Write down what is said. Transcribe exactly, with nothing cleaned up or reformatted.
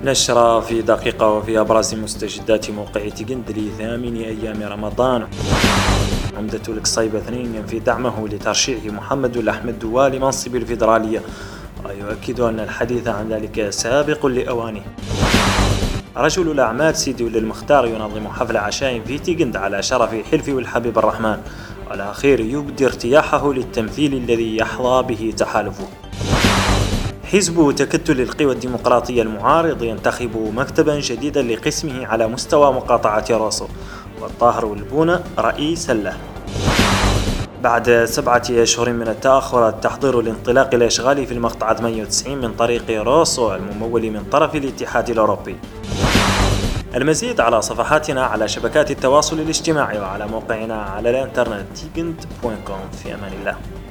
نشرة في دقيقة وفي أبرز مستجدات موقع تيغند لثامن أيام رمضان. عمدة القصيبة اثنين ينفي دعمه لترشيح محمد الأحمد دوالي لمنصب الفيدرالية ويؤكد أن الحديث عن ذلك سابق لأوانه. رجل الأعمال سيدي ولي المختار ينظم حفل عشاء في تيغند على شرف حلف والحبيب الرحمن، والأخير يبدي ارتياحه للتمثيل الذي يحظى به تحالفه. حزب تكتل القوى الديمقراطية المعارض ينتخب مكتبا جديدا لقسمه على مستوى مقاطعة روسو، والطاهر والبونة رئيسا له. بعد سبعة أشهر من التأخر التحضير لانطلاق الأشغال في المقطعة ثمانية وتسعين من طريق روسو الممول من طرف الاتحاد الأوروبي. المزيد على صفحاتنا على شبكات التواصل الاجتماعي وعلى موقعنا على الانترنت تيغند دوت كوم. في أمان الله.